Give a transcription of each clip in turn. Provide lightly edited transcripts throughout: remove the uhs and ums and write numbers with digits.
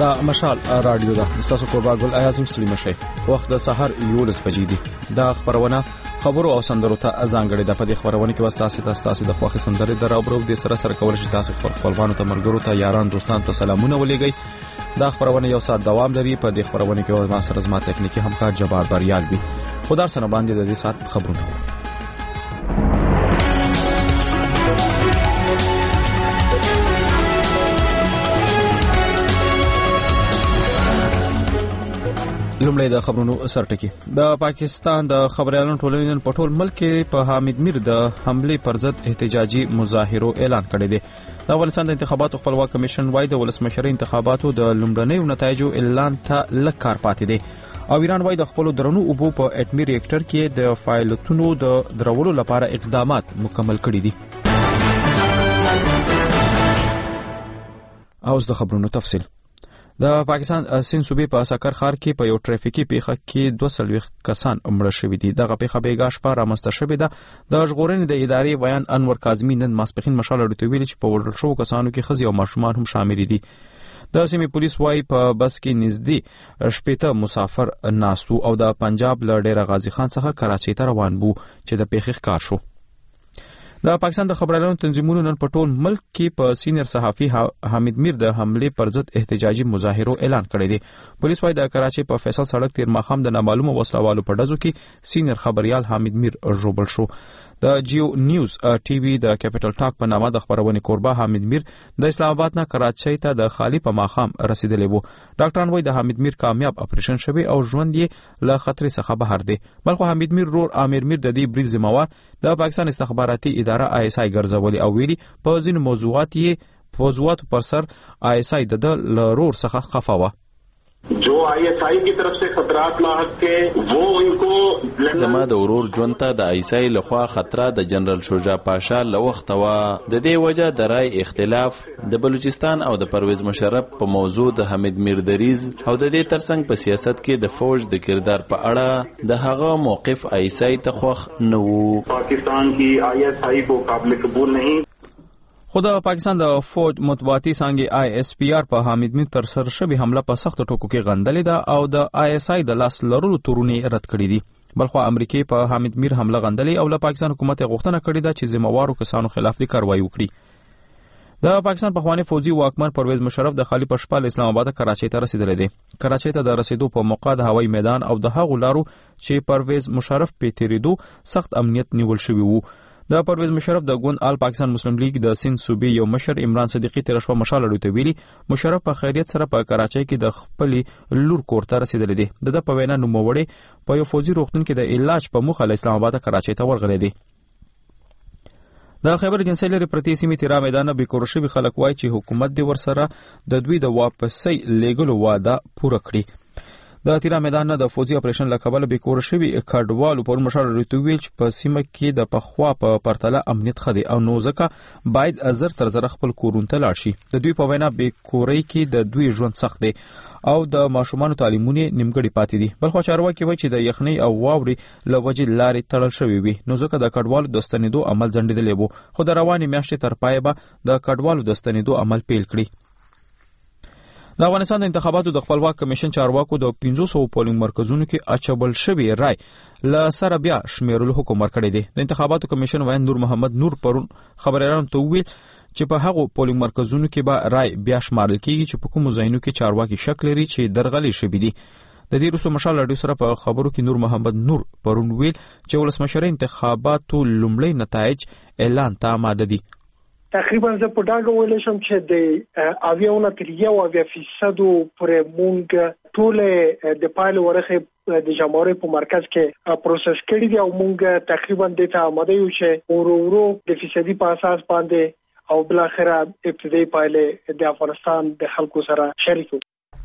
دا مشال رادیو ده تاسو کوربا ګل اعظم ستړي مشه وخت د سحر 11 بجې دي دا خبرونه خبرو او سندرو ته ځانګړي د پدې خبرونه کې واسطه د خوخي سندرې دراوبرو د سره کول شي تاسو خپلوانو ته مرګرو ته یاران دوستان ته سلامونه ولېږئ دا خبرونه یو ساعت دوام لري په دې خبرونه کې ما سره زما تکنیکی همکار جبار بریال دی خدا سره باندې د دې ساعت خبرونه لومړی د خبرونو سرټکی د پاکستان د خبريالانو ټولنې په ټول ملک کې په حامد میر د حمله پر ضد احتجاجي مظاهرو اعلان کړی دی د افغانستان د انتخاباتو خپلواک کمیشن وايي د ولسمشرۍ انتخاباتو د لومړنیو نتایجو اعلان ته لږ کار پاتې دی او ایران وايي د خپل درنو اوبو په اټمی ریاکټر کې د فایلونو د درولو لپاره اقدامات مکمل کړي دي اوس د خبرونو تفصیل د پاکستان سند صوبې په سکر ښار کې په یو ټریفیکي پیښه کې 240 کسان مړه شوي دي دغه پیښه بیګا شپه رامنځته شوې ده د ژغورنې د ادارې بیان انور کاظمي نن ماسپښین مشال اړوي ویلي چې په وژل شوو کسانو کې ښځې او ماشومان هم شامل دي د سیمې پولیس وايي په بس کې نږدې 80 مسافر ناستو او د پنجاب له ډیره غازی خان څخه کراچۍ ته روان وو چې د پیښې ښکار شو د پاکستان د خبريالانو تنظیمونو نن په ټول ملک کې په سینیئر صحافي حامد میر د حمله پر ضد احتجاجي مظاهرو اعلان کړی دی پولیس وايي د کراچۍ په فیصل سړک تیر ماښام د نامعلومه وسلوالو په ډزو کې سینیئر خبريال حامد میر ژوبل شو د جیو نیوز ټي وي د کیپټل ټاک په نامه د خبرونه کوربا حامد میر د اسلام آباد نه کراچۍ ته د خالی په ماښام رسیدلی وو ډاکټران وايي د حامد میر کامیاب اپریشن شوی او ژوند یې له خطر څخه بهر دی بلخو حامد میر رور عامر میر د دې بریټ ذمہوار د پاکستان استخباراتي اداره ISI ګرځولي او ویلي په ځینو موضوعات پر سر ISI د لرور څخه خفه و जो ISI की तरफ से खतरात लाहक के वो इनको زما د ورور ژوند ته د ISI لخوا خطر د جنرال شجاع پاشا لوخت وا د دې وجه د رای اختلاف د بلوچستان او د پرویز مشرف په موضوع د حمید میر دریز او د دې ترڅنګ په سیاست کې د فوج د کردار په اړه د هغه موقف ISI ته خوښ نه وو पाकिस्तान की ISI को काबिल कबूल नहीं خود پاکستان د فوج مطبوعاتي څنګه ISPR په حامد میر تر سره شوی حمله په سخت ټکو کې غندلې ده او د ISI د لاس لرلو تورونه رد کړې دي بلخو امریکای په حامد میر حمله غندلې او له پاکستان حکومت غوښتنه کړې ده چې ذمہوارو کسانو خلاف د کاروایی وکړي د پاکستان پخوانی فوجي واکمن پرویز مشرف د خالی پشپال اسلام آباد کراچۍ ته رسیدلی دی کراچۍ ته د رسیدو په موقع د هوایي میدان او د هغو لارو چې پرویز مشرف په تیریدو سخت امنیت نیول شوی وو د پرویز مشرف د ګوند آل پاکستان مسلم لیگ د سند صوبې یو مشر عمران صدیقی تیر شپه مشال اړوي ویلي مشرف په خیریت سره په کراچۍ کې د خپل لور کور ته رسیدلی دی د په وینا نوموړی په یو فوجي روغتون کې د علاج په موخه له اسلام آباد کراچۍ ته ورغلی دی د خیبر جنسي لري پرتی سیمې تیرا میدان به کورشوي خلک وای چې حکومت دی ورسره د دوی د واپسي لیګلو وعده پوره کړي د تیرا میدان نه د فوجي اپریشن لکبل به کورشوي کډوالو پر مشال ریټویل چې په سیمه کې د پخوا په پرتله امنیت خدي او نو ځکه باید ازر تر زر خپل کورونته لاړ شي د دوی په وینا به کوري کې د دوی ژوند سخت دی او د ماشومان تعلیمونه نیمګړي پاتې دي بلخو چارواکي وایي چې د یخنۍ او واوري لوجې لارې تړل شوې وي نو ځکه د کډوالو د ستنېدو عمل ځنډېدلی وو خو د رواني میاشتې تر پای به د کډوالو د ستنېدو عمل پیل کړي د افغانستان د انتخاباتو د خپلواک کمیشن چارواکو د 500 پولینګ مرکزونو کې اچبل شوی رای ل سره بیا شمیرلو حکم ورکړی دی د انتخاباتو کمیشن وایي نور محمد نور پرون خبريالانو ته ویل چې په هغو پولینګ مرکزونو کې به رای بیا شمارل کیږي چې په کوم ځایونو کې چارواکي شک لري چې درغلي شوی دي د دې روسو مشال اړوي سره په خبرو کې نور محمد نور پرون ویل چې ولسمشرۍ انتخاباتو لومړی نتایج اعلان ته آماده دي تقریبا زه په ډاګه ویل شم چې د اویاونه تر 1% پورې مونږ ټول د پایل ورخه د جمهوریت په مرکز کې پروسس کړی دی او مونږ تقریبا د ته آماده یو چې ورو د فیصدي په اساس باندې او بل اخره ابتدایي پایل د افغانستان د خلکو سره شریکو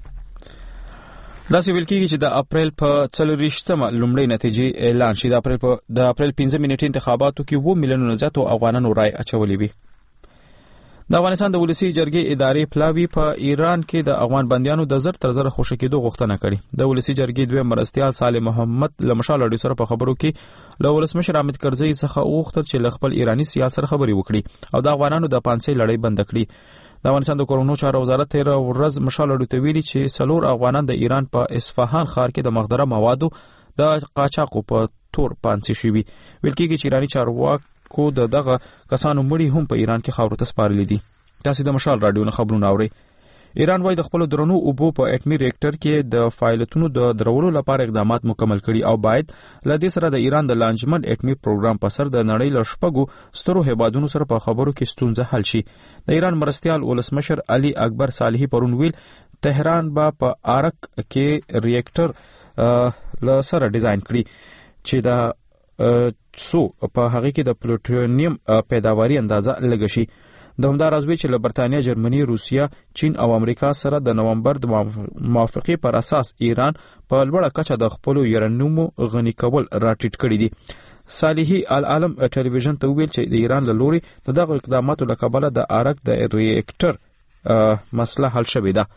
دا سی ویل کېږي چې د اپریل په 24مه لومړی نتیجې اعلان شي د اپریل 15 منټې انتخاباتو کې 2 میلیونه زیاتو افغانانو رای اچولې وي د افغانستان د ولسی جرګې ادارې پلاوی په ایران کې د افغان بندیانو د زر تر زر خوشی کېدو غوښتنه کړې د ولسی جرګې دوی مرستيال صالح محمد لمشال اړوي سره په خبرو کې له ولسمشر حامد کرزي څخه غوښتل چې خپل ایرانی سیاست سره خبري وکړي او د افغانانو د پانسۍ لړۍ بند کړي د افغانستان د کورونو چارو وزارت تیر ورځ مشال اډو ویلي چې 4 افغانان د ایران په اصفهان ښار کې د مخدره موادو د قاچاقو په تور پانسي شوي. ویل کېږي چې ایرانی چارواکو دغه کسانو مړي هم په ایران کې خاورو ته سپارلي دي. تاسو د مشال رادیو نه خبرونه اورئ. ایران وايي د خپل درنو اوبو په اټمی ریاکټر کې د فایلټونو د درولو لپاره اقدامات مکمل کړي او باید له دې سره د ایران د لانجمن اټمی پروګرام په سر د نړۍ له شپږو سترو هیوادونو سره په خبرو کې ستونزه حل شي. د ایران مرستیال ولسمشر علي اکبر صالحي پرون ویل تهران په آرک کې ریاکټر له سره ډیزاین کړي چې د څو په هغه کې د پلوټونیم پیداواري اندازه لږ شي. د همدا راز وی چې له برتانیا، جرمني، روسیا، چین او امریکا سره د نومبر د موافقې پر اساس ایران په لوړه کچه د خپل یورانیوم غني کول راټیټ کړی دي. صالحي العالم ټلویزیون ته ویل چې د ایران له لوري دغه اقداماتو له کبله د آرک د ریاکټر مسله حل شوې ده.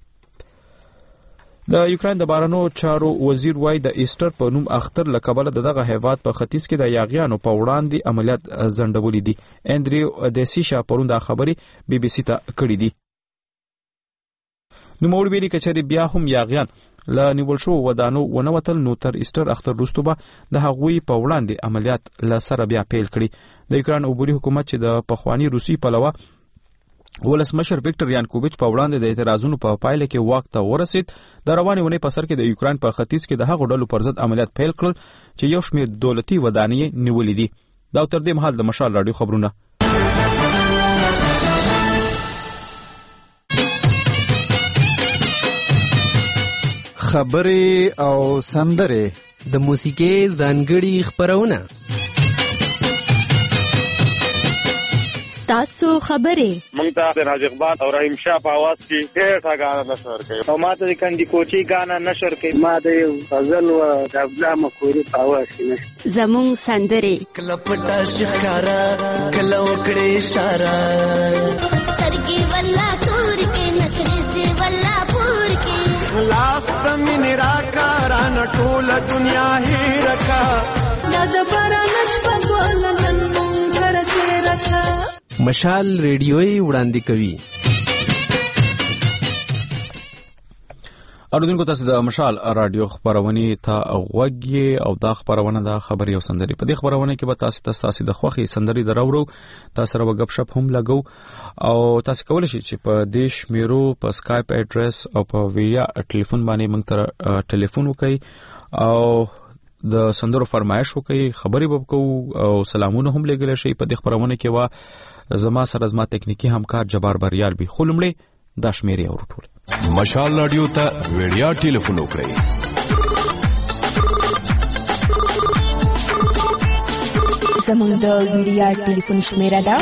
د یوکرين د بارنو چارو وزیر وای د ایسټر په نوم اختر له کبله دغه هیواد په ختیځ کې د یاغیانو په وړاندې عملیات ځنډولې دي. اندریو دیسیشا پرون د خبري بي بي سي ته کړې دي. نو مور ویلي کچري بیا هم یاغیان له نیول شو ودانو ونوتل نو تر ایسټر اختر وروسته به د هغوی په وړاندې عملیات له سره بیا پیل کړي. د یوکرين عبوري حکومت چې د پخوانی روسي پلوه ولسمشر ویکټر یانکوویچ په وړاندې د اعتراضونو په پایله کې واک ته ورسید. د روانې ونې په سر کې د یوکرين په ختیځ کې د هغو ډلو پر ضد عملیات پیل کړل چې یو شمېر دولتي ودانۍ نیولې دي. دا تر دې مهال د مشال رادیو خبرونه. خبرې او سندرې د موسیقي ځانګړي خبرونه. تاسو خبرې مونږ ته د راج اقبال او رحیم شاه په आवाज کې ډېر غاڼه نشر کوي او ماته د کندي کوچي غاڼه نشر کوي. ما د غزل او د ابلا مکوري په आवाज کې زمون سندرې کله پټا شکارا کله وکړې اشاره سترګې ولا تور کې نکرې ولا پور کې لاس تمن راکا ران ټول دنیا هی رکا د باران شپه ولنن مونږ سره رکا. مشال ریډیوي وړاندې کوي. اوریدونکو تاسو د مشال رادیو خبرونه ته غوږی او دا خبرونه د خبري او سندري په دې خبرونه کې به تاسو د خوخي سندري درورو تاسو سره وګپ شپ هم لګو او تاسو کولای شئ چې په دیش میرو په سکایپ اډرس او په ویډیو ټلیفون باندې موږ ته ټلیفون وکړئ او د سندرو فرمایش وکړئ. خبري به کوو او سلامونه هم لګل شي. په دې خبرونه کې وا زما سره زما تکنیکی همکار جبار بریال به خلمړي د شمیري او ټول مشال رادیو ته ویډیو ټلیفون وکړئ. زموږ د ویډیو ټلیفون شمیره ده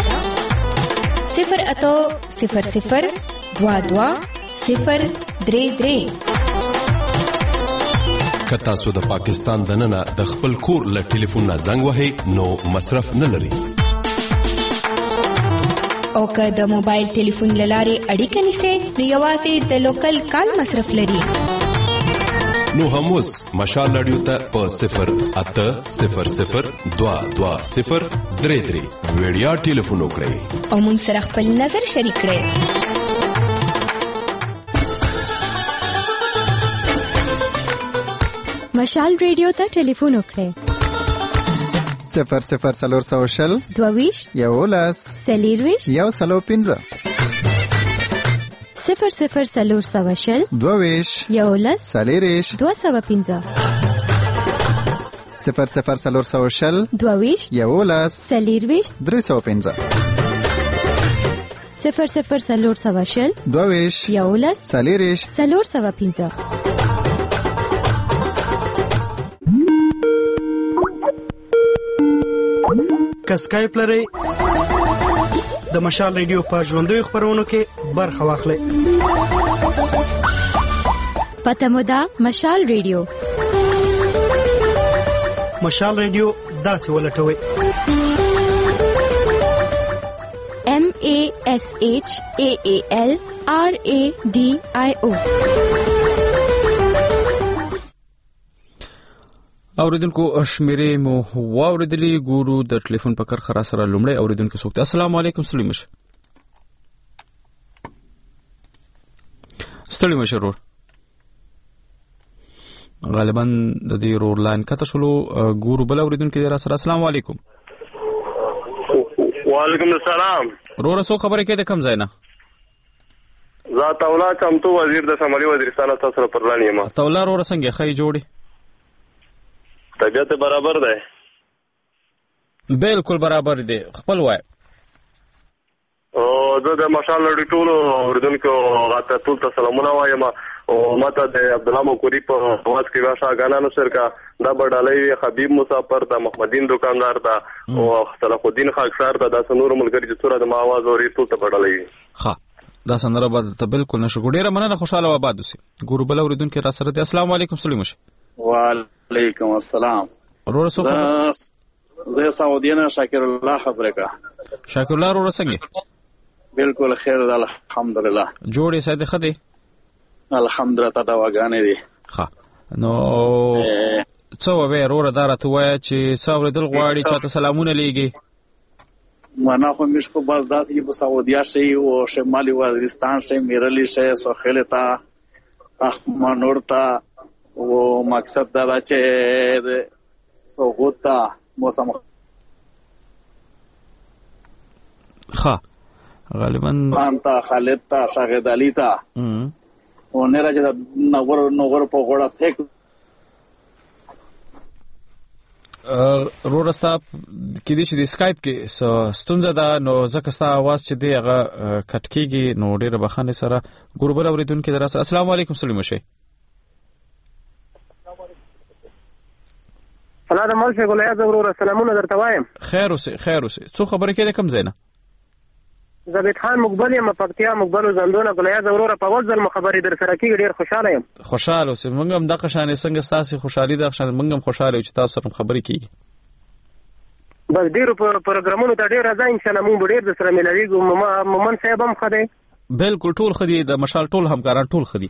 08000 22 033. که تاسو د پاکستان دننه د خپل کور له ټلیفون نه زنګ وهئ نو مصرف نه لري او که د موبایل ټلیفون لارې اړیکه نیسئ نو یوازې د لوکل کال مصرف لري. نو هم اوس مشال رادیو ته په 08000220033 ویډیو ټلیفون وکړئ او موږ سره خپل نظر شریک کړئ. مشال ریډیو ته ټلیفون وکړئ 00400 22 یولس سلیرویش یو سلو 15 00400 22 یولس سلیریش 215 00400 22 یولس سلیرویش 315 00400 22 یولس سلیریش 315. که سکایپ لرئ د مشال ریډیو په ژوندوي خبرونو کې برخه واخلئ. پته مو ده مشال ریډیو. مشال ریډیو داسې ولټوئ MASHAALRADIO. اوریدونکو شمیرې مو واوریدلې. ګورو د ټلیفون په کار خرا سره لومړی اوریدونکو څوک. السلام علیکم. سلیمش ستړي مشرور غالبا د دې رور لاین کته شلو ګورو بل اوریدونکو دی را سره. السلام علیکم. وعلیکم السلام. رور سو خبره کې د کم ځای نه ذات اولا چمتو وزیر د شمالي وزیرستان تاسو سره پرلانی ما تولا رور څنګه خی جوړي طبيعت برابر ده بالکل برابر دی خپل وای او د مشال لړ ټولو اوریدونکو غاټه ټول ته سلامونه وایم او ماته د عبد الله مکوری په واس کې واشا غانانو سرکا دا بډالۍ حبیب مسافر د محمدین دکاندار دا او صلاح الدین خاکسار دا د نور ملګری چې سره د ما आवाज اوري ټول ته بډالۍ ها دا سندره به ته بالکل نشو ګډیره مننه خوشاله و آباد اوسې ګورو بل اوریدونکو را سره دی. السلام علیکم سلیم شه. وعلیکم السلام. رور سو زه سعودیانه شاکر الله خبره کا. شاکر الله رور څنګه؟ بالکل خیر الحمدلله. جوړې ساده خدي الحمدلله تا دا وګانې دي. ها نو څو به رور دارته وای چې څو دل غواړي چې سلامونه لېږي مانا خو مش کو باز دات ای سعودیا شي او شمالي وزیرستان شي میرلی شي سوخلتا احمنورتا او مقصد دا چې سوغوتا موسم ها غالبا انت خالد تا شاهد علی تا او نه راځي نور په غوړه ثق رورستا کې دې چې د اسکایپ کې ستونزه ده نو ځکه ستا आवाज چې دی هغه کټ کیږي نو ډیره بخښنه سره ګوربل اوریدونکو دراسه. السلام علیکم سلیم شه. سلام علیکم ګولیا زورور سلامونه درته وایم. خیر اوسه څو خبره کې د کم زینه زبید خان مقبل یم پکتیا مقبل زندونه ګولیا زورور په ول ځل خبرې در سره کې ډیر خوشاله یم. خوشاله اوسه موږ هم د قشانې څنګه ستاسو خوشحالي د قشانې موږ هم خوشاله چې تاسو سره خبرې کیږي. بس ډیرو پروګرامونو ته ډیر راځي ان شاء الله موږ ډیر د سره ملويږو. مومن صاحب هم خدي بالکل ټول خدي د مشال ټول همکاران ټول خدي.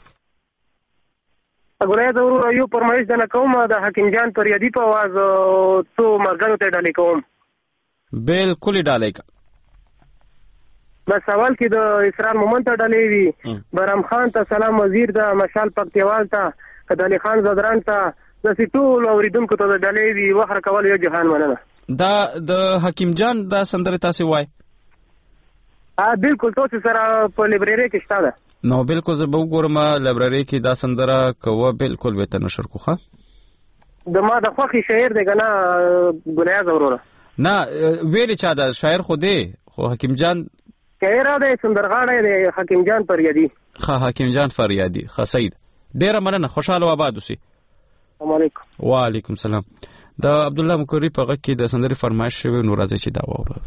ګولیا زورور یو پرمایش د کوم د حکیم جان پر یدی په आवाज تو مرګرو ته ډالې کوم. بالکل ډالې کا بس سوال کې د اسرار مومن ته ډالې وی برام خان ته سلام وزیر د مشال پکتیوال ته کدالي خان زدران ته د ټول اوریدونکو ته ډالې وی وخر کول یو جهان مننه. دا د حکیم جان دا سندره تاسو وای بالکل تاسو سره په لایبرری کې شته ده نو بالکل زه به وګورم لایبرری کې دا سندره کوه بالکل به ته نشر کوخه د ما د خوخي شاعر دی کنه ګولیا زوروره نه ویل چا دا شاعر خو دی خو حکیم جان شاعر دی سندرغاړی دی حکیم جان فریادی. ها حکیم جان فریادی ښه سید ډیره مننه خوشاله و آباد اوسې. السلام علیکم. وعلیکم السلام. د عبد الله مکوری په غږ کې د سندرې فرمایش شوی نو راځي چې دا واورو.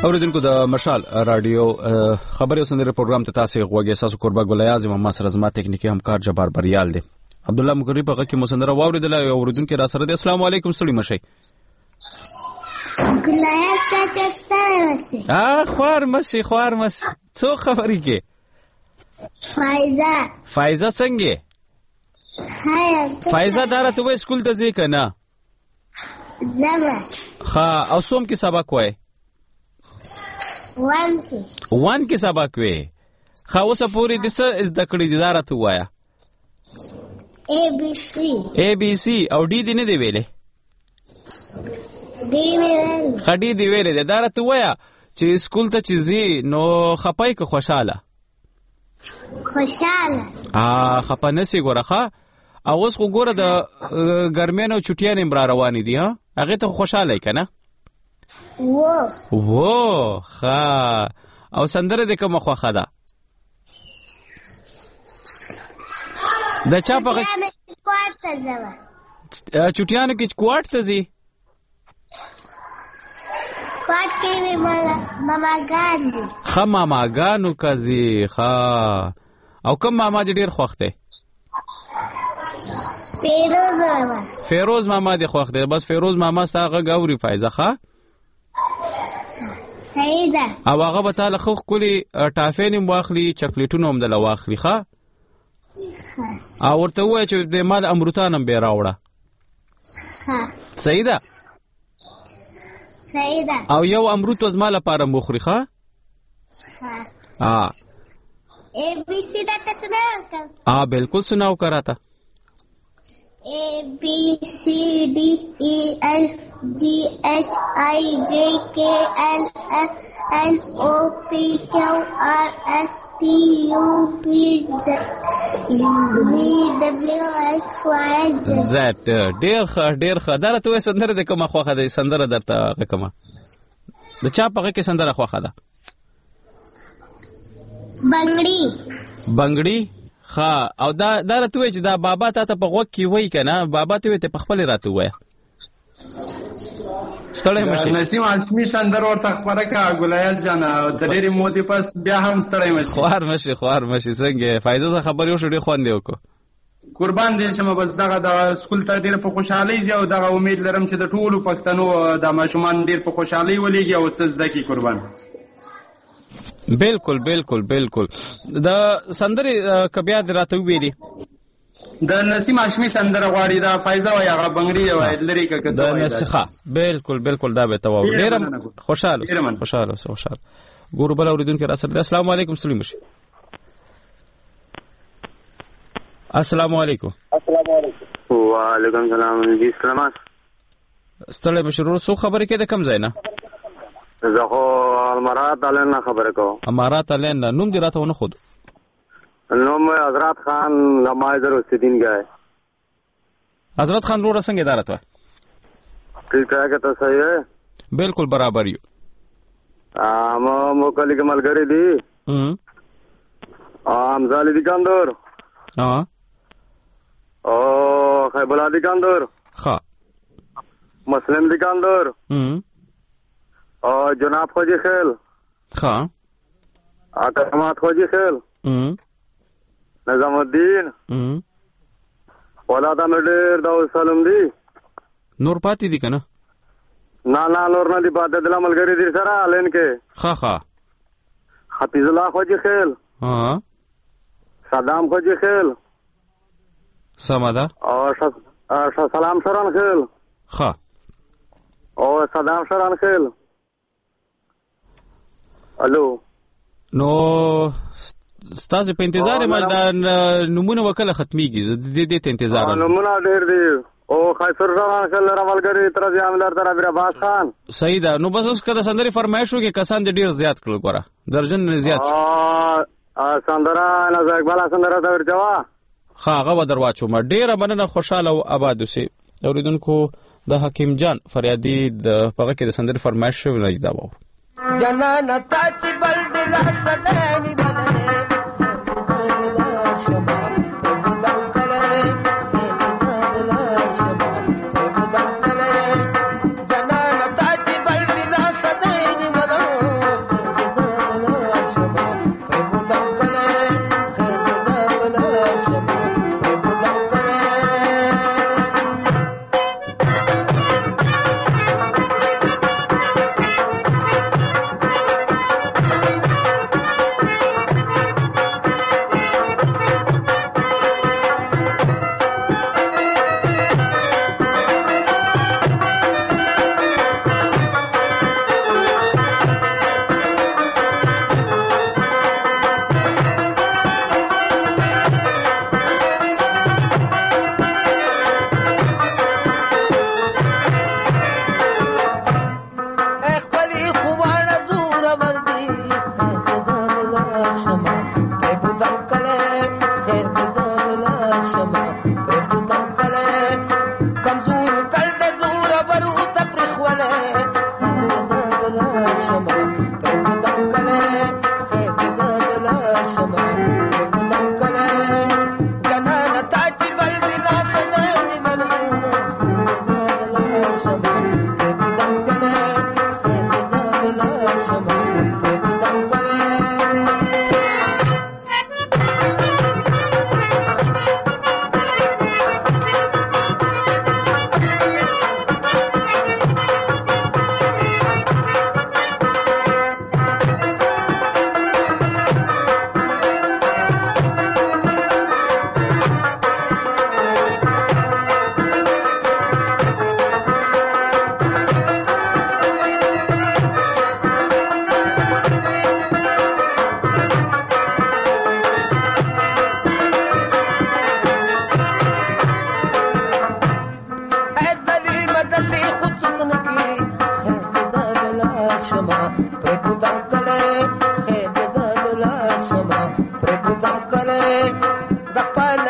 اوریدونکو د مشال رادیو خبري اوسنده پروګرام ته تاسو غوږی اساس قربا ګل اعظم ما سره زما ټیکنیکی همکار جبار بریال دی. عبد الله مقری په غږ کې مسندره واوریدل او اوریدونکو را سره د السلام علیکم ستړي مشي. ګلیا چاچا خوار مسی څو خبرې کې فایزه څنګه فایزه دارته وې سکول ته ځې کنه زما ها او سوم کې سبق وای وان کې سبق وې خا اوسه پوری د څه از د کړي دارته وایا A B C او D دی نه دی ویلې خډي دی ویلې دارته وایا چې سکول ته چیزي نو خپای که خوشاله خپانه سی ګورخه او اوس خو ګوره د ګرمینو چټیانې را روانې دي ها هغه ته خوشاله کنه وو ها او سندره د کومه خوخه ده د چا په چټیانو کې کوارت ته زی کوارت کې ماما ګان خا ماما ګانو کزي خا او کوم ماما دې ډیر خوخته فیروز ماما دې خوخته بس فیروز ماما ساغه غوري فایزه خا سیدا او هغه به تعالی خو کلی ټافین واخلي چاکلیټونو هم د لواخلي خا او ورته وای چې د مال امرتانم به راوړه سیدا او یو امرت وز مال لپاره مخري خا A B C دا تسناو بالکل سناو کرا تا A B C D E F G H I J K L M N O P Q R S T U V W X Y Z ډیر ښه درته وې سندره د کومه خوخه ده سندره درته کومه د چا په کې سندره خوخه ده بنگړي ها او دا راته وې چې دا بابا ته په غوږ کې وای کنه بابا ته ته په خپل راته وای ستړی مشي نسیم عالمی سندر ورته خبره کا ګلایز جان د ډېری مودې پس بیا هم ستړی مشي خوار مشي څنګه فایزه خبر یو شډي خوان دی وکړه قربان دې شمه بس دغه د سکول ته ډېر په خوشحالي زی او دغه امید لرم چې د ټولو پښتنو د ماشومان ډېر په خوشحالي ولېږي او څه زده کی قربان بالکل د سندري کبیا دراته ویلي د نسیم هاشمي سندره غواړي دا فایزه وای هغه بنگړي وای لري ککته د نسخه بالکل دا به تواو ډیر خوشاله ګورو بل اوریدونکو را سره السلام علیکم سلیم شي السلام علیکم وعلیکم السلام جی سلامات ستړی مشرور څو خبرې کې د کم ځای نه زه خو امارات علین خبره کوم امارات علین نوم دې راته ونه خود نوم حضرت خان لمایدر اوسیدین گئے حضرت خان رو رسنګ ادارت ٹھیک ہے کہ تو صحیح ہے بالکل برابر یو مو کلی کمال گری دی امزالی دکاندور او خیبلا دکاندور مسلم دکاندور اور جناب خوجی خیل اکرامات خوجی خیل نظام الدین ولادا مډیر دا سلام دی نور پاتې دي کنه نه نور نه دی پاتې د ملګری دي سره لین کې ها حفیظ الله خوجی خیل صدام خوجی خیل سمادا اور سلام شران خیل اور صدام شران خیل الو نو ستاسو په انتظار ما دا نمونه وکړه ختميږي د دې ته انتظار نمونه ډېر دی او خیسر شران خیل راولګری تر ځام لر تر ابي عباس خان صحیح ده نو بس اوس کده سندري فرمایش وکي کسان ډېر زیات کړل ګوره درجن زیات سندرا نه اقبال سندرا دا ورجوا هغه و درواچو ما ډېر مننه خوشاله او آباد اوسئ اوریدونکو د حکیم جان فریادي د پغه کې د سندري فرمایش نه دا و جنان تاچ بلد لا سدانی بدنے سرلا شباب بدم چلے سرلا شباب بدم چلے جنان تاچ بلد لا سدانی بدنے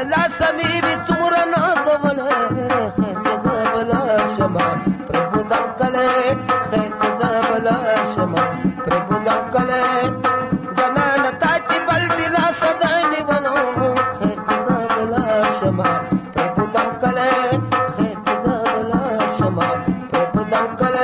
لا سميري څومره نازوله خیر که زه بله شمه پرې بودم کلی خیر که زه بله شمه پرې بودم کلی جانانه تا چې بل دې لاسه دی نیولو خیر که زه بله شمه پرې بودم کلی خیر که زه بله شمه پرې بودم کلی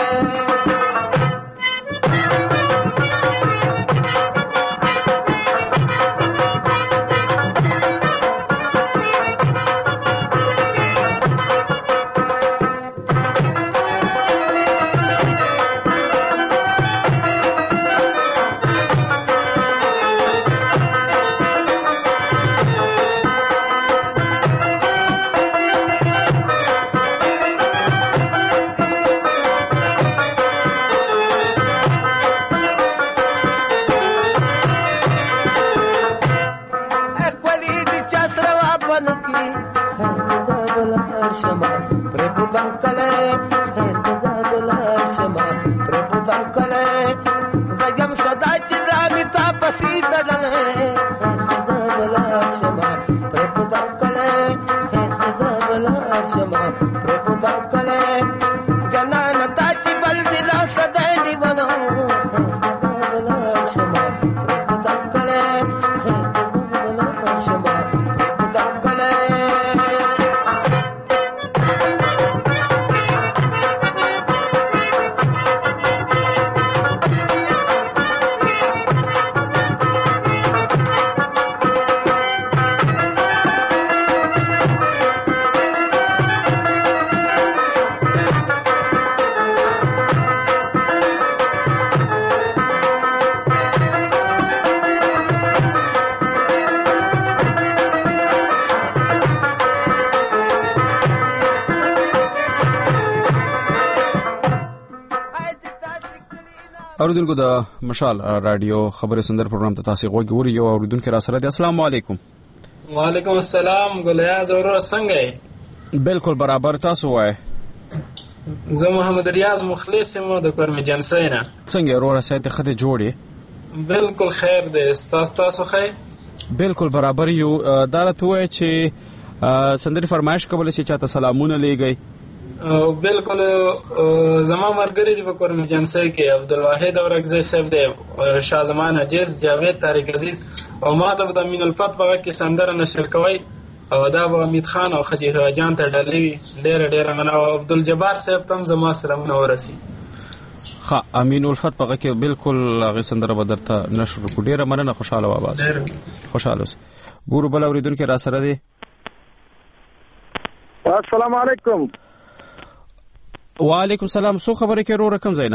اوریدونکو د مشال رادیو خبري سندر پروګرام ته تاسو غوږی یو اوریدونکو را سره دي. السلام علیکم. وعلیکم السلام. ګلیاز اورو څنګه؟ بالکل برابر. تاسو وای؟ زه محمد ریاض مخلص یم د کورم جنسینا. څنګه اورو سایت خته جوړي؟ بالکل خیر دی. تاسو خیر؟ بالکل برابر یو. دالته وای چې سندري فرمایش کول شي چاته سلامونه لېږي. بالکل زما مرګري دی په کورم جنسي کې عبدالواحد اورګزی صاحب دی، شاه زمان عجیز، جاوید طارق عزیز او ما د امین الفت په کې سندره نشر کوي او دا به امید خان او خدیجه جان ته ډالوي. ډېر مننه. او عبدالجبار صاحب تم زما سلامونه ورسي. ها امین الفت په کې بالکل هغه سندره به درته نشر کو. ډېر مننه. خوشاله و آواز. خوشاله اوس. ګورو بل اوریدونکو را سره دی. السلام علیکم. وعلیکم السلام. سو خبره کې رو رقم زینا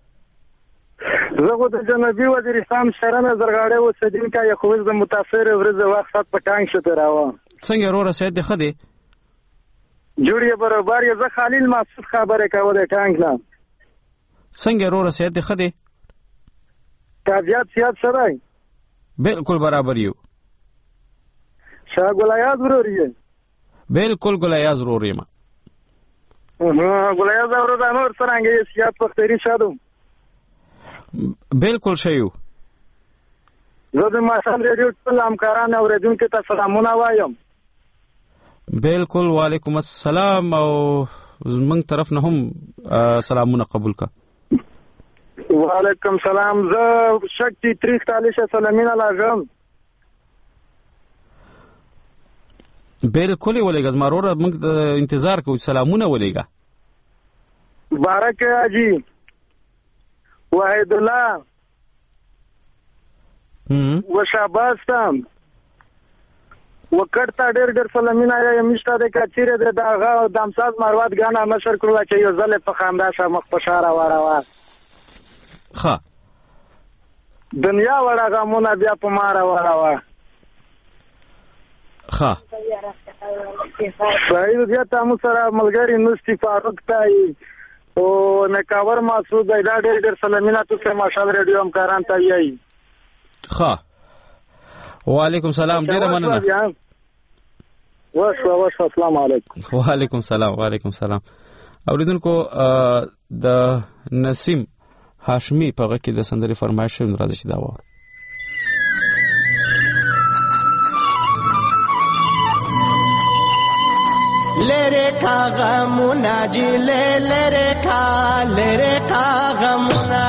زه د جنوبي وزیرستان شهرنه زرغاړې اوسیدونکی یم، خو د متاثر ورځ وخت په ټانک شته راو. څنګه رو رسید دی خدي جوړې برابر یې. زه خلیل محسوس خبره کوله ټانک نه. څنګه رو رسید دی خدي تابعیت سیاد سره بالکل برابر یو. شاه ګلایاز وروري. بالکل ګلایاز وروري ما ګلایاز ورور نور څنګه سیاد پختری شادو. بالکل شیو. زه د ماشال ریډیو ټول همکاران اوریدونکو ته سلامونه وایم. بالکل. وعلیکم السلام. او زمنګ طرف نه هم سلامونه قبول کا. وعلیکم السلام. زه شکتی 43 سلامونه لاږم. بالکل ولېګا زمارور موږ انتظار کوو. سلامونه ولېګا. بارک اجي واحد الله وشاباس تام وکړتا ډېر سلامونه یا مشته د کچيره د داغه دمساز مروت غانا نشر کړو چې یو ځل په خامدا سره مخ پشاره وراوه. ها دنیا وړه غمونه بیا په ماره وراوه. ها صحیح بیا تاسو سره ملګری نوستي فاروق تای او نکاور مسعود دا ډېر سلامونه تاسو ماشال ریډیو همکاران ته یي. ها وعلیکم السلام. ډېر مننه. وښه السلام علیکم. وعلیکم السلام. وعلیکم السلام. اوریدونکو د نسیم هاشمی په غږ کې د سندري فرمایش راځي چې دا وره لره کا غمونه جیله لره کا غمونه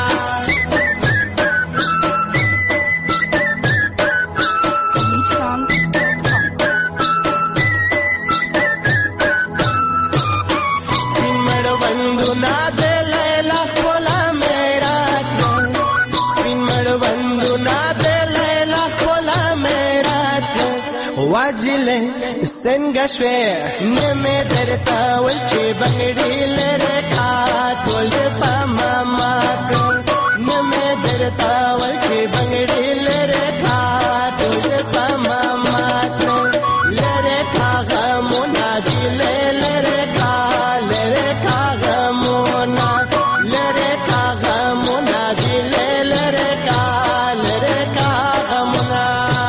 واجله څنګه شوې نیمه درته ول چې بنګړي لره کا ټول په ماما نیمه درته ول چې بنګړي لره کا ټول په ماما لره کا غمونه جله لره کا غمونه لره کا غمونه جله لره کا غمونه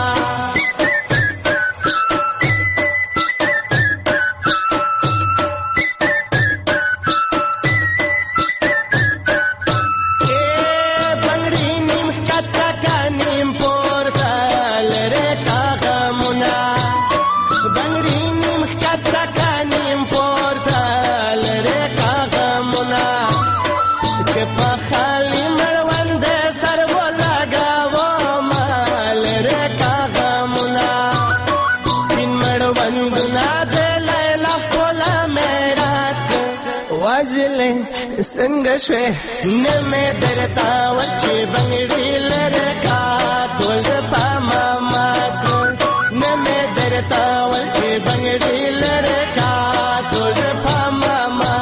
څنګه شوې نیمه درته ول چې بنګړي لره کا ټول په ماما نیمه درته ول چې بنګړي لره کا ټول په ماما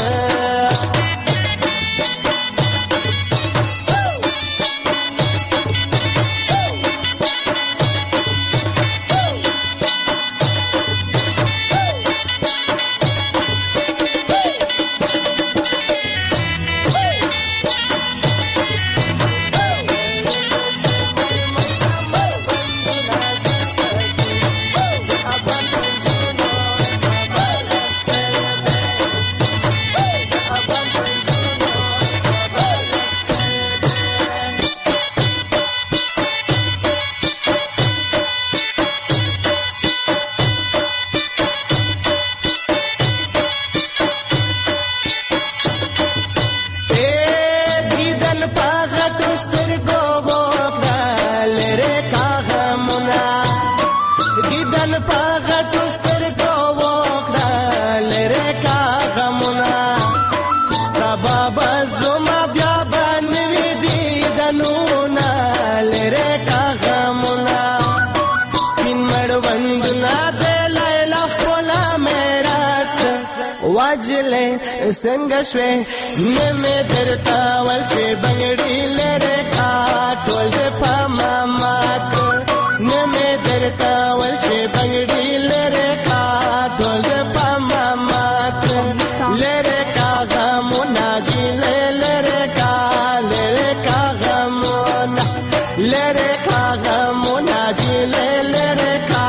څنګه شوې نیمه درته ول چې بنګړي لره کا ټول په ماما نیمه درته ول چې بنګړي لره کا ټول په ماما لره کا غمونه جیله لره کا غمونه لره کا غمونه جیله لره کا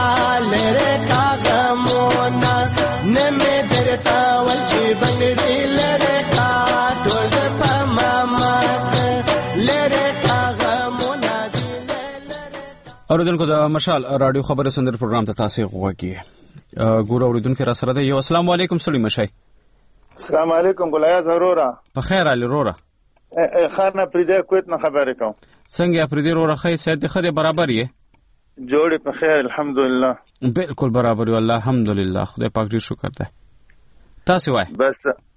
غمونه نیمه درته ول چې بنګړي اوریدونکو د مشال رادیو خبر سندر پروګرام ته تاسو غوږی ګور اوریدونکو را سره ده یو السلام علیکم سړي مشای السلام علیکم ګلیا ضروره په خیر علي روره خانه پریده کویت نه خبرې کوم څنګه پریده روره خیر سید خدای برابر یې جوړې په خیر الحمدلله بالکل برابر یو الله الحمدلله خدای پاک دې شکر ده تاسو وای بس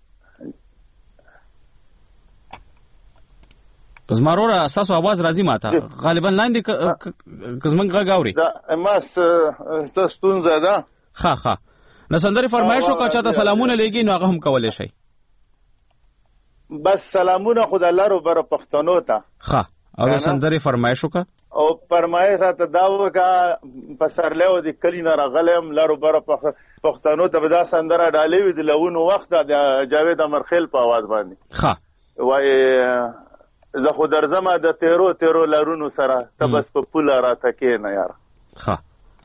زمارورا اساسو आवाज راځي ماته غالبا لاندې کزمن غاوري دا ماس تاسو زده ها نسندري فرمایش وکړه چې تاسو سلامونه لګي نو هغه هم کولای شي بس سلامونه خدای الله رو بر پښتنو ته ها او نسندري فرمایش وکړه او فرمایش ته دا وکړه پسرلو د کلی نه راغلم لارو بر پښتنو ته دا سندره ډالې وی د لونو وخت د جاوید امرخیل په आवाज باندې ها وای زه خو درځم د تیرو لارونو سره ته بس په پوله راته کېنه یار ها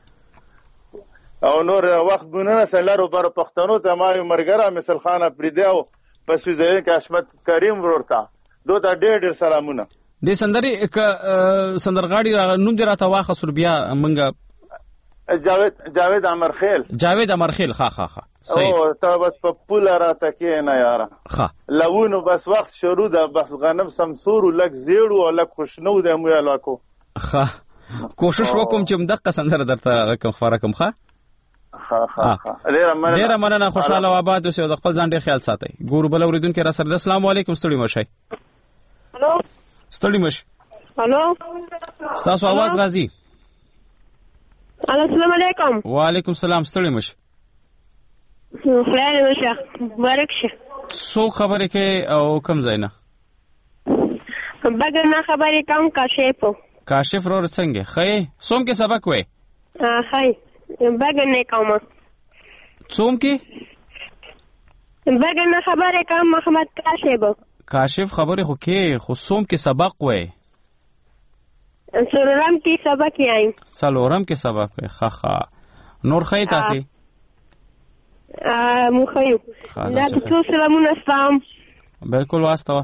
او نور وخت ګونه سلارو بر پښتنو ته ما یو مرګره مثل خانه پریداو پس وزین کې حشمت کریم ورته دوه ډېر سلامونه د سندري سندرغاړي نوم دې راته واخه سر بیا منګه جاوید امرخیل ها او ته بس په پوله راته کېنه یاره ښه لونو بس وخت شروع ده بس غنم سمسور لک زیړو او لک خوشنو ده مو یالا کو ښه کوشش وکم چې مدقه سندره درته کوم خبره کوم ښه ډیره مننه خوشاله او آباد اوسئ او د خپل ځان ډېر خیال ساتئ. ګورو بل اورېدونکي را سره ده. السلام علیکم. ستړي مه شئ. هلو ستړي مه شئ. هلو ستاسو आवाज راځي. السلام علیکم. وعلیکم السلام. ستړي مه شئ. خیر وشه مبارک شه. څوک خبرې کوي او کوم ځای نه؟ بګر نه خبرې کوم. کاشف کاشف ورور څنګه ښه څوم کې سبق وې؟ ښه بګر نه کوم. څوم کې بګر نه خبرې کوم. محمد کاشف خبرې خو کې خو څوم کې سبق وې؟ څلورم کې سبق یې. څلورم کې سبق وې. ښه نور ښه تاسو؟ مخیو دا ټول سلامونه ستاسو. بالکل واستوه.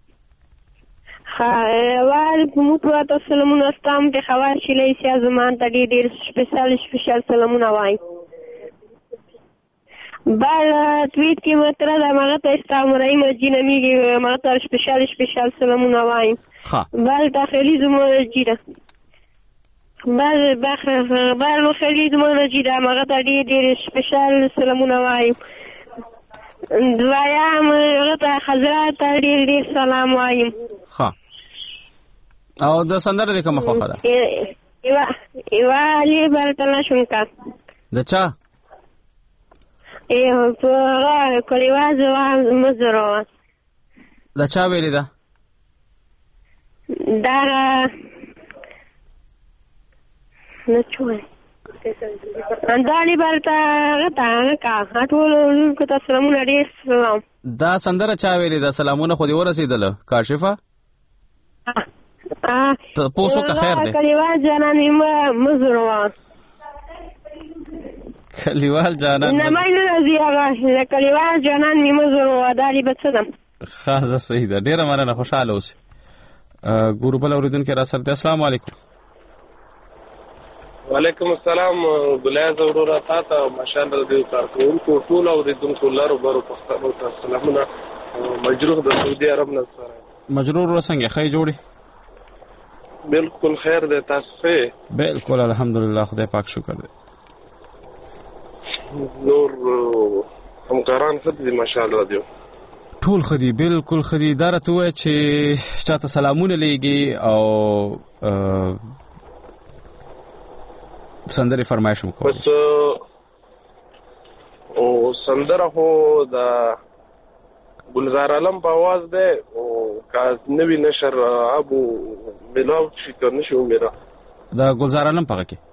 وعلیکم السلام ستاسو د خبر شلې سیازمان ته ډېر سپیشل سلامونه وایم. بل تویټ کې متره د مغه ته استعماري مجینه میږي مغه ته سپیشل سلامونه وایم. بل داخلي زموږ بل خلي زموږ مغه ته ډېر سپیشل سلامونه وایم. دویم هغه ته حضرت ډېر سلام وایم. او د سندره د کوم خوخه ده؟ ایوا علی برتل شونکا. د چا؟ په کلیواز و مزرو. د چا ویلې ده؟ دا نه چوي. اندالي برتا غتا کا ټول کو تاسو سلامونه ډیر سلام. دا سندره چا ویلې ده؟ سلامونه خو دې ورسېدل کاشفه؟ ته پوسو که خیر دی. کلیوال جانان مزرو. کلیوال جانان نه مې راځي هغه کلیوال جانان مزرو دالي بچدم. خاصه صحیح ده. ډیره مننه خوشاله اوسئ. ګورو بل اورېدونکي را سره ده. السلام علیکم. وعلیکم السلام. ګلایز وروره تاسو ماشاءالله د کارکونکو ټول اوریدونکو لارو بارو پښتنو ته سلامونه. مجروح د سعودي عرب نه سره. مجرور وسنګ خې جوړي. بالکل خیر ده تاسو ته. بالکل الحمدلله خدای پاک شکر ده. نور همکاران څه دي ماشاءالله دیو. ټول خدي بالکل خدي دارته وای چې چاته سلامونه لېږي او سندره فرمایش وکړه. بس او سندره هو د گلزار عالم په आवाज ده او کا نوی نشر ابو ملاو چې کنه شو میرا دا گلزار عالم پغه کې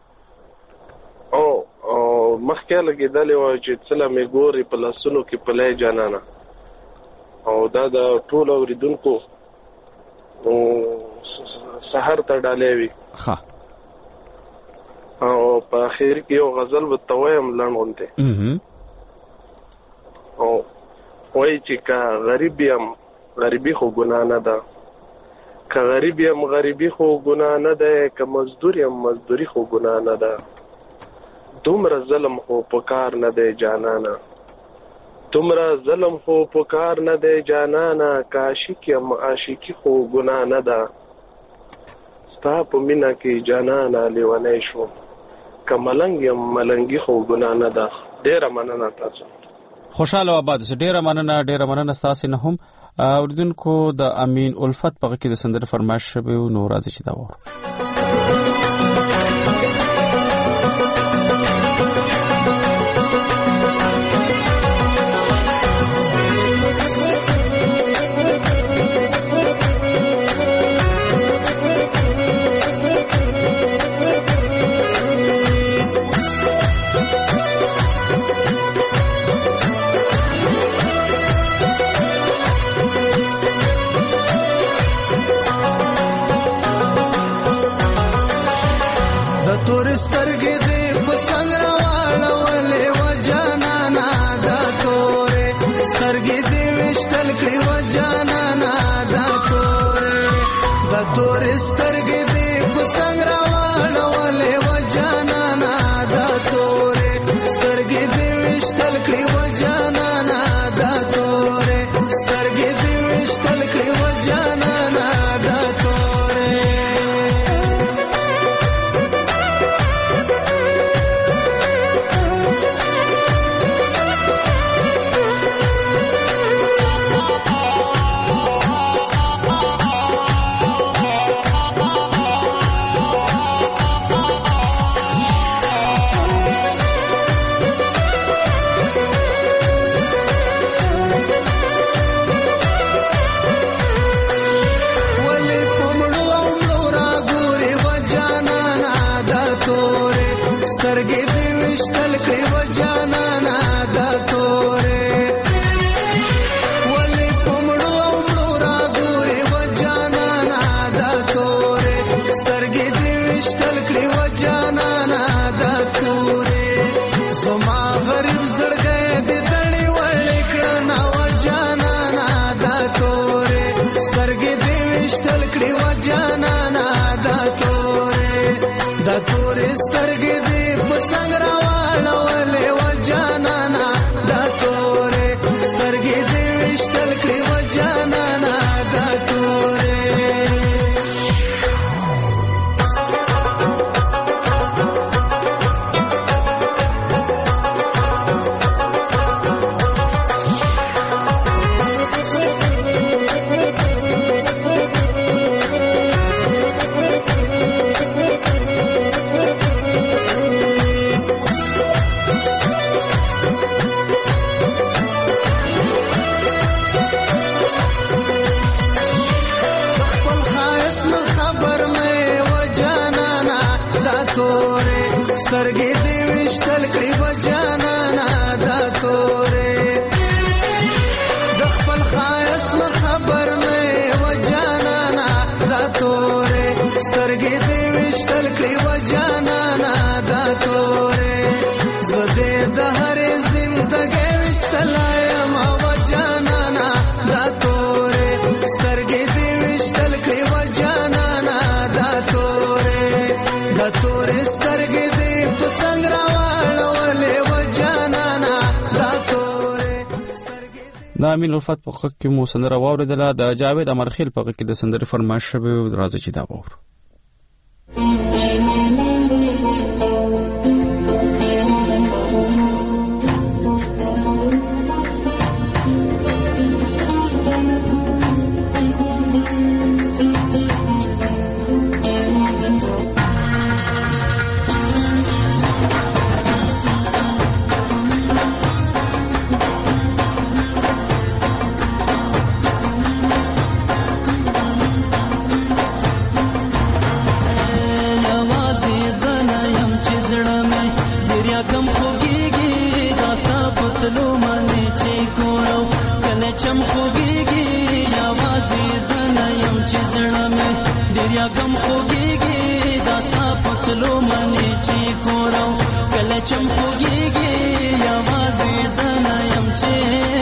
او مخکې لګیدل او چې سلامې ګوري په لاسونو کې پلای جانانا او دا د ټول اوریدونکو او سحر ته ډالې وي. ها او په اخر کې یو غزل وتویم لړونته او وای چې کا غریبي خو ګناه نه ده. که غریب یم غریبي خو ګناه نه ده. که مزدور یم مزدوري خو ګناه نه ده. دومره ظلم خو په کار نه دی جانانا. دومره ظلم خو په کار نه دی جانانا. که عاشق یم عاشقي خو ګناه نه ده. ستا په مینه کې جانانا لیونی شو. که ملنګ یم ملنګي خو ګناه نه ده. ډېره مننه تاسو. خوشاله آباد اوسئ. ډیره مننه ستاسو نه هم اوریدونکو. د امین الفت په کې د سندره فرمایش شوی نو راځي چې دا وره. سترګې دې په څنګ راواړولې و جانانا. دا تورې سترګې دې وشتل کړې و جانانا. دا تورې سترګې دې په څنګ راواړولې و جانانا. دا تورې سترګې دې وشتل وشتل کړي و جانانا دا تورې ولې پمړو مړو را ګورې و جانانا دا تورې سترګې دې وشتل کړي و جانانا دا تورې زما غریب زړګې دې دړې ولې کړنا و جانانا دا تورې سترګې دې وشتل کړي و جانانا دا تورې دا تورې سترګې دې په څنګه راوړلې و جانانا دا تورې سترګې دې وشتل کړي و جانانا دا تورې سترګې دې وشتل کړي و جانانا دا تورې د خپل خایس نه خبر نه و جانانا دا تورې سترګې دې وشتل کړي و جانانا دا تورې زه دې د هرې زندګۍ وشتل یم و جانانا دا تورې سترګې دې وشتل کړي و جانانا دا تورې دا تورې سترګې څنګه راوړلې و جانانا دا تورې د امین الفت په حق کې مو سندره واوریدله د جاوید امرخیل په حق کې د سندرې فرمایش شوی راځي چې دا واورو غم خوږيږي داستا پتلو منې چې کورو کله چم خوږيږي یوازې زنه يم چې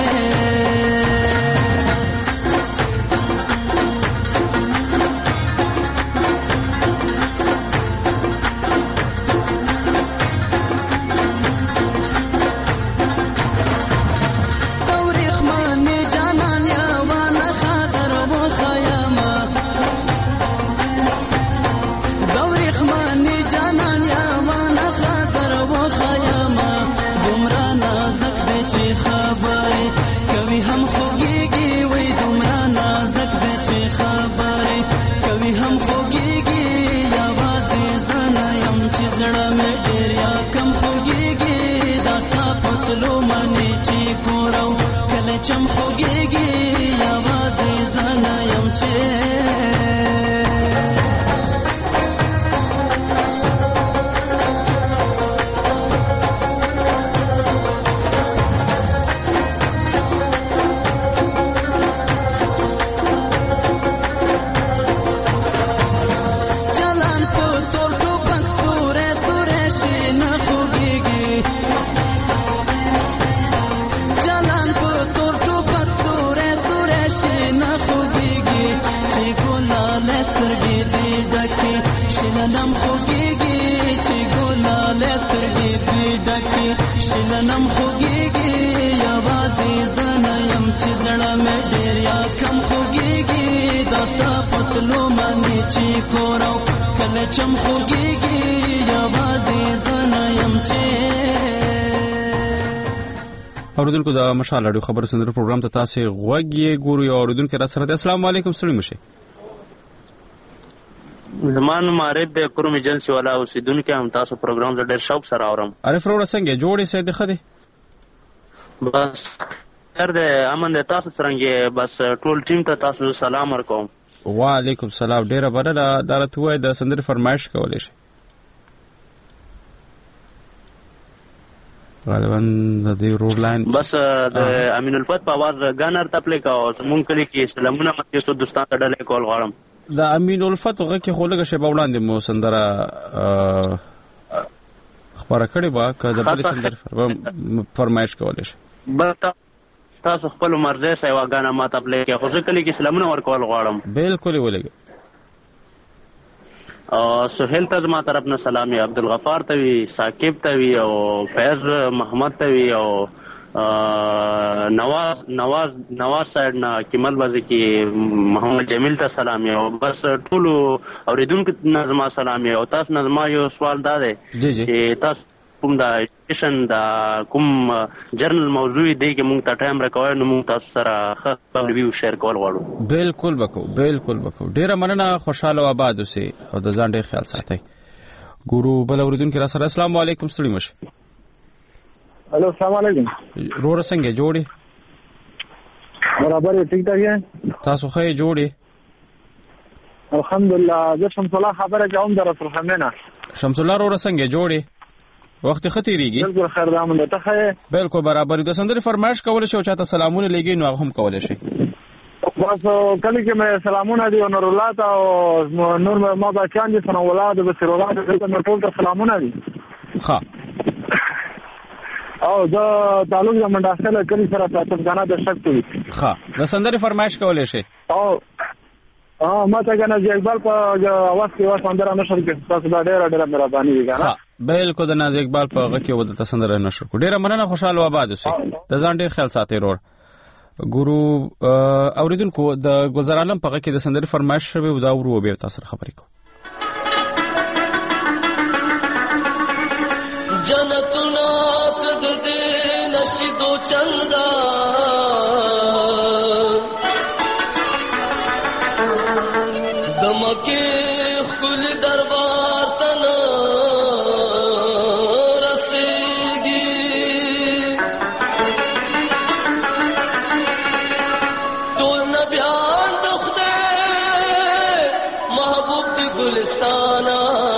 چم خوږيږي یوازې زنه يم چې شلنم خوږيږي چې ګلاله سترګې دې ډکې شلنم خوږيږي یوازې زنه يم چې زړه مې ډېر یا کم خوږيږي داستا پتلو باندې چې کورو کله چم خوږيږي یوازې زنه يم چې اوریدونکو د مشال اړیو خبر سندره پروګرام ته تاسو غوږی ګورو یو اوریدونکو را سره السلام علیکم ستړي مشه زمانو معرب د کوم ایجنسی والا اوسیدونکو هم تاسو پروګرام ډېر شوق سره اورم عارف وروره څنګه جوړې سې د خده بس تر دې امن د تاسو څنګه بس ټول ټیم ته تاسو سلام ورکوم وعلیکم السلام ډیره بدله دارته وای د سندري فرمایش کولې شي غالبا د دې روډ لاین بس د امین الفت په आवाज غانر ته پلی کاو مونږ کلی کې سلامونه مته سو دوستان ته ډلې کول غواړم د امین الفت هغه کې خو لږه شی په وړاندې مو سندره خبره کړې وه که د بلې سندرې فرمایش کولی شي بس تاسو خپل مرزي سه یوه غانا ماته پلی کې خو زه کلی کې سلامونه ورکول غواړم بالکل یې ولګي سهیل ته زما طرف نه سلام وي عبدالغفار ته وي ثاقب ته وي او فیض محمد ته وي او نواز سایډ نه کمال بازي کې محمد جمیل ته سلام وي او بس ټولو اورېدونکو نه زما سلام وي او تاسو نه زما یو سوال دا دی چې تاسو کوم دا ایجوکیشن دا کوم جرنل موضوع دی کې مونږ ته ټایم راکوئ نو مونږ تاسو سره ښه ریویو شیر کول غواړو بالکل وکړو ډیره مننه خوشحاله او آباد اوسئ او د ځان ډېر خیال ساتئ ګورو بل اورېدونکي را سره السلام علیکم ستړي مشه हेलो السلام علیکم روره څنګه جوړې برابر ټیک ټاک یې تاسو ښه جوړې الحمدلله زه شمس الله خبره کوم در رسولخمینه شمس الله روره څنګه جوړې وخت ختیریږي بالکل خیر دامن ته خې بالکل برابر د سندري فرمایش کول شي او چاته سلامونه لګي نو هغه هم کول شي بس کله کې مې سلامونه دی نور الله او نور ما بچان دي سن اولاد بصیر اولاد ته ټول ته سلامونه دي ها او دا تعلق د منډاسله کلی سره تاسو غانا د شکت وي ها د سندري فرمایش کول شي او ما ته کنه چې اقبال په اواز کې واسه اندر نشر کې تاسو دا ډېر مهرباني دي کنه بالکل د ناز اقبال په هغه کې ود ته سندره نشر کو ډېر مننه خوشاله آباد اوسئ د ځان ډېر خیال ساتئ رور ګورو اوریدونکو د گزارالم په هغه کې د سندري فرمایش شوی او دا ورو به تاسو خبرې کو جنتنا کد دې نشدو چندا دمکه خپل دربار تنا رسیږي ټول نبیان د خدای محبوب د ګلستانا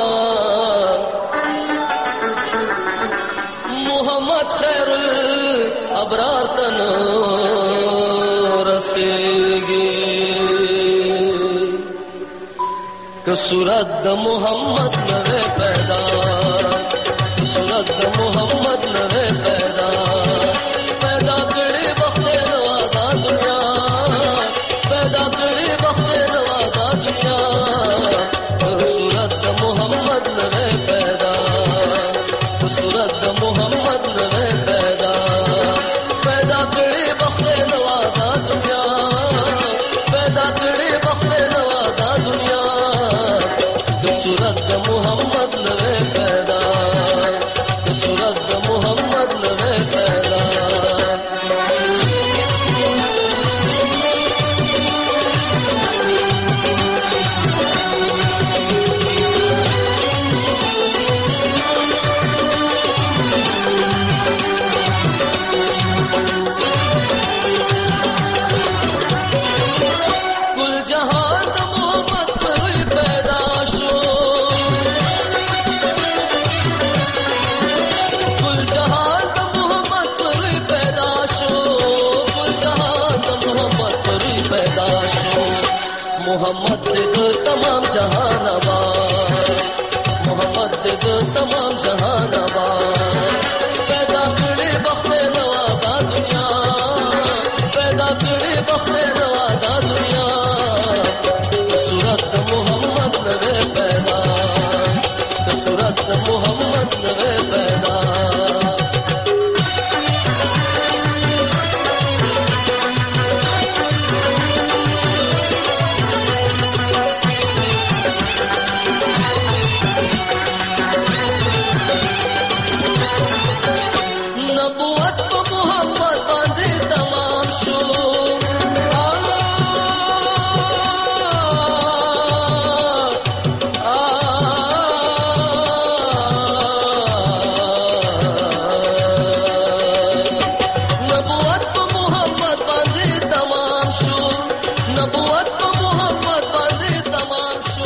محمد خیر الابرار تنا رسیږي کہ صورت د محمد نوے پیدا صورت د محمد نوے پیدا پیدا کړي وخت نوادا دنیا پیدا کړي وخت نوادا دنیا صورت د محمد نوے پیدا صورت د محمد نوے پیدا پیدا کړي وخت نوادا دنیا پیدا کړي وخت نوادا دنیا صورت د محمد نوے پیدا صورت د محمد نوے پیدا کل جہان د محمد پر پیدا محمد دے تمام جہان آباد محمد دے تمام جہان آباد پیدا کړي وخت نوادا دنیا پیدا کړي وخت نوادا دنیا صورت محمد نوے پیدا صورت محمد نوے پیدا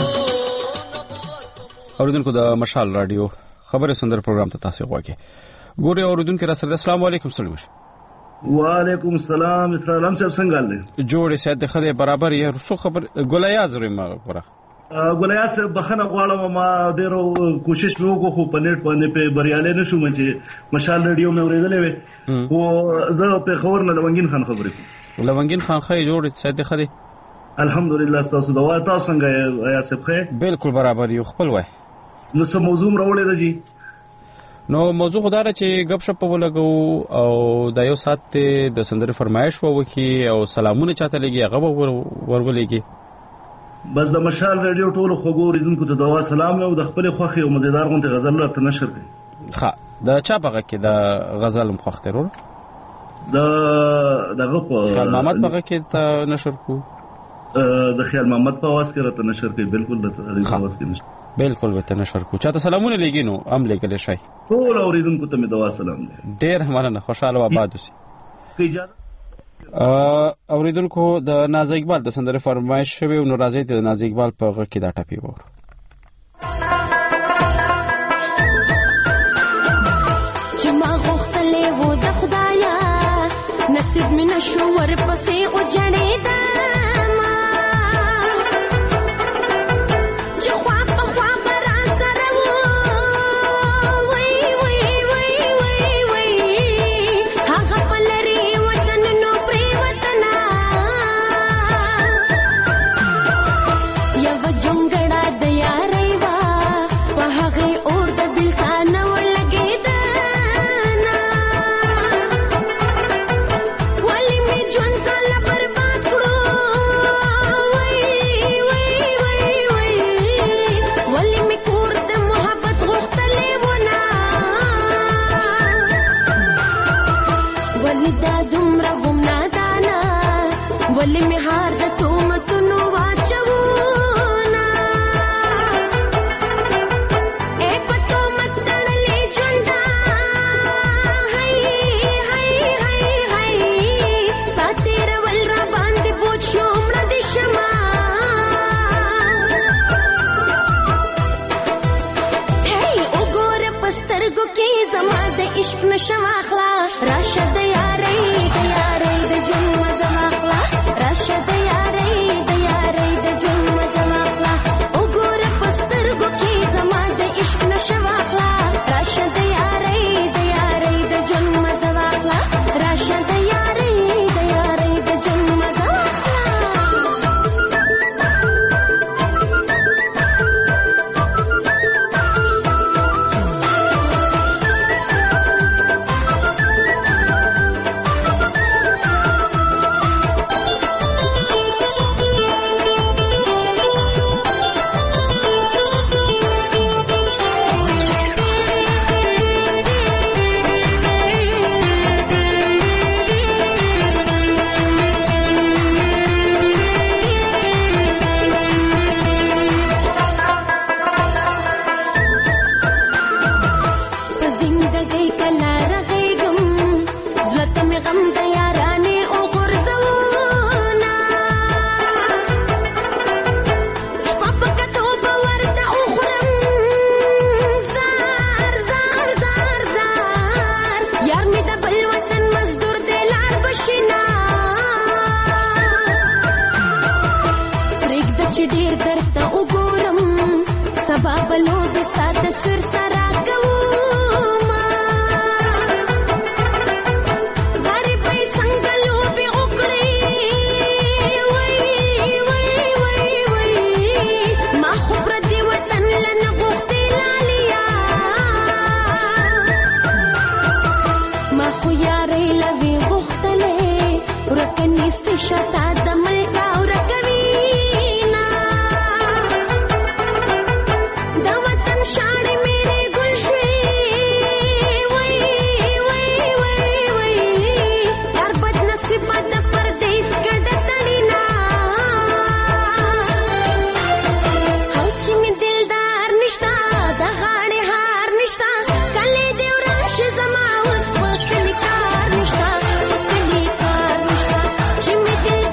اوریدونکو د مشال رادیو خبره سندر پروګرام ته تاسو غواړئ ګوري اوریدونکو را سره السلام علیکم سلام وعلیکم السلام اسلام صاحب څنګه حال دی جوړ سید د خدای برابر یې رسو خبر ګولیاز رما غره ګولیاز بخنه غواړم ما ډیرو کوشش وکړو خو په نیټ باندې په بریالي نشوم چې مشال ریډیو مې اورېدلې وې او زه په خبر نه لونګین خان خبرې لونګین خان خې جوړ سید خدای الحمدلله تاسو دوا تاسو څنګه یا سب خې بالکل برابر یو خپل وای نو سم موضوع راوړې ده جی نو موضوع خدای چې غب شپ ولګو او د یو سات د سندره فرمایش وکي او سلامونه چاته لګي هغه ورولېږي بس د مشال ریډیو ټولو خوګوریدونکو ته دوا سلام او د خپل خوخي او مزیدار غونډه غزل را نشر کړي ښه د چا بغه کې د غزل مخخترور دغه په خیال محمد بغه کې ته نشر کو د خیال محمد په आवाज کې را نشر کړي بالکل د आवाज کې نشر بالکل وته نشر کو چاته سلامونه لګي نو ام لګل شي ټول اوریدونکو ته می دوا سلام ډیر مننه خوشاله و آباد اوسئ اوریدونکو د ناز اقبال د سندره فرمایش شوی نو راځي د ناز اقبال په غږ کې دا ټپی وور چې ما غوښتلې و د خدایا نصیب مې نشو ورپسې او جړې دا چې مې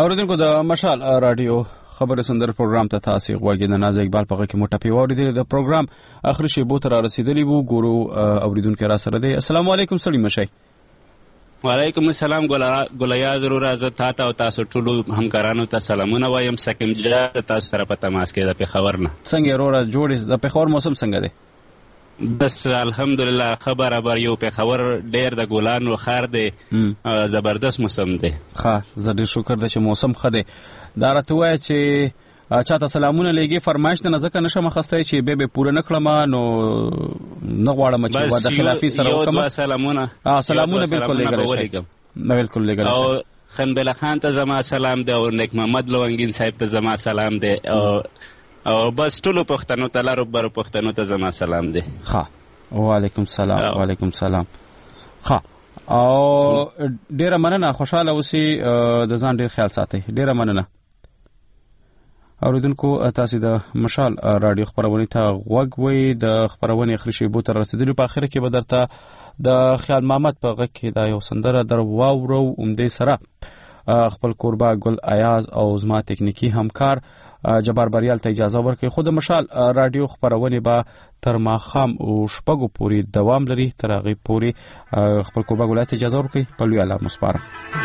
اوریدونکو د مشال رادیو خبر سندر پروګرام ته تاسو غوږی د ناز اقبال په کې موټه پیوړی د پروګرام اخر شی بو تر رسیدلی وو ګورو اوریدونکو را سره دی. السلام علیکم سړی مشای. وعلیکم السلام ګولیا ضرور از تا او تاسو ټول همکارانو ته سلامونه وایم. سکم جلا تاسو سره په تماس کې د پیښور نه څنګه رورا جوړ د پیښور موسم څنګه دی؟ بس الحمدلله خبر یو پیښور ډیر د ګولانو خار دی زبردست موسم دی. ښه زه ډیر شکر د چې موسم ښه دی. دا راته وایي چې چاته سلامونه لګي فرمایش نه ځکه نشم خسته چې به پوره نکړم نو نه غواړم چې د خلافي سره وکم. سلامونه بالکل لګل بالکل لګل او خنبله خان ته زما سلام دی او نیک محمد لونګین صاحب ته زما سلام دی او بس ټولو پښتنو ته لارو بر پښتنو ته زما سلام دی. ها وعلیکم سلام. وعلیکم سلام. ها او ډیره مننه خوشاله اوسئ د ځان ډیر خیال ساتئ. ډیره مننه. اوریدونکو تاسو د مشال رادیو خبرونه ته غوږ وئ. د خبرونه اخر شی بو تر رسیدلو په اخر کې به درته د خیال محمد په غږ کې دا یو سندره در واورو اومدې سره خپل قربا ګل ایاز او زما تکنیکی همکار جبار بریال ته اجازه ورکړي. خود مشال رادیو خبرونه به تر ماخام او شپږو پورې دوام لري. تر هغه پورې خپل قربا ګل ته اجازه ورکړي. په لوی الله مسپارم.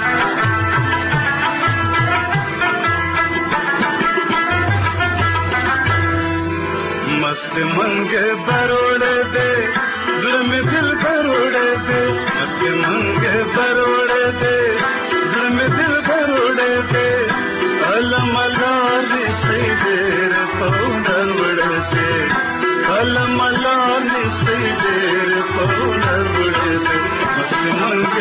मस्त मंग बरोड़ दे जुल्म दिल बरोड़ दे मस्त मंग बरोड़ दे जुल्म दिल बरोड़ दे अलम अल्लाह से देर पौनर उड़ते अलम अल्लाह से देर पौनर उड़ते मस्त मंग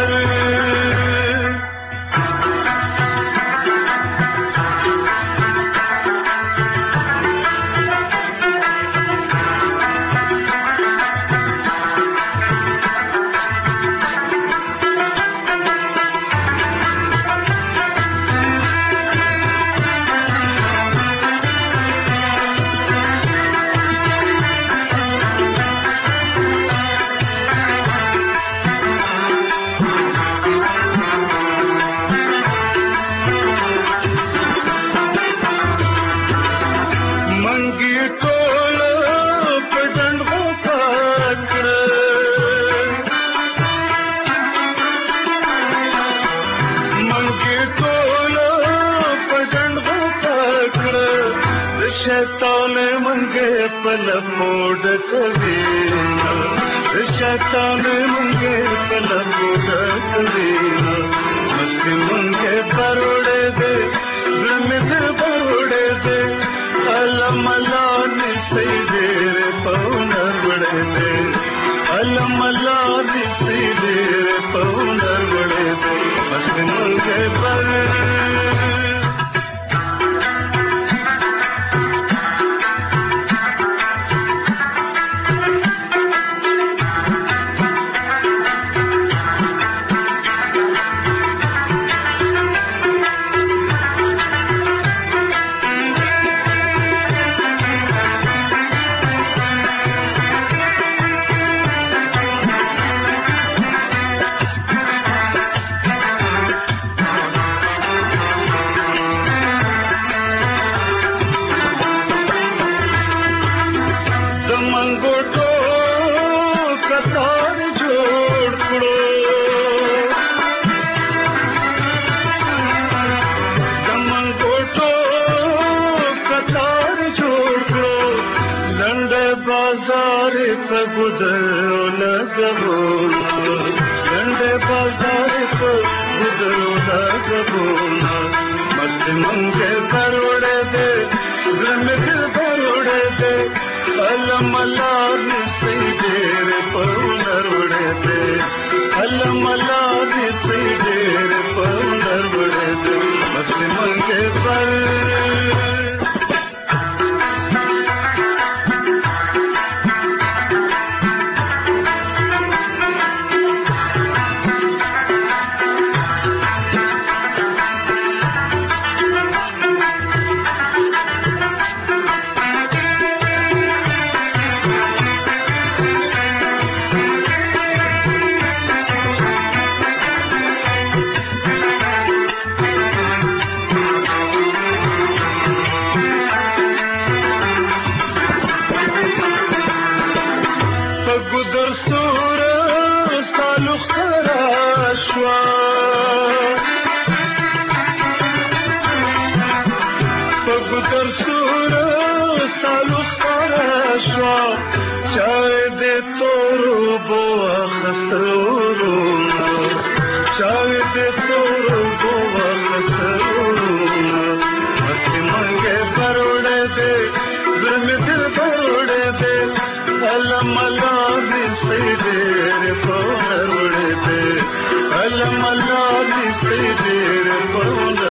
पलमोड कवीना शैतान मंगे पलमोड कवीना मस्ती मंगे बरोड़े दे जुल्म बरोड़े दे अलम अल्लाह से देर पौनर बड़े दे अलम अल्लाह से देर पौनर बड़े दे मस्ती मंगे बरोड़े شوا چای دې تورو بو اخسترو چای دې تورو بو اخسترو مستی منګه پروړې دې زمې دل پروړې دې علم الله دې سیدې په پروړې دې علم الله دې سیدې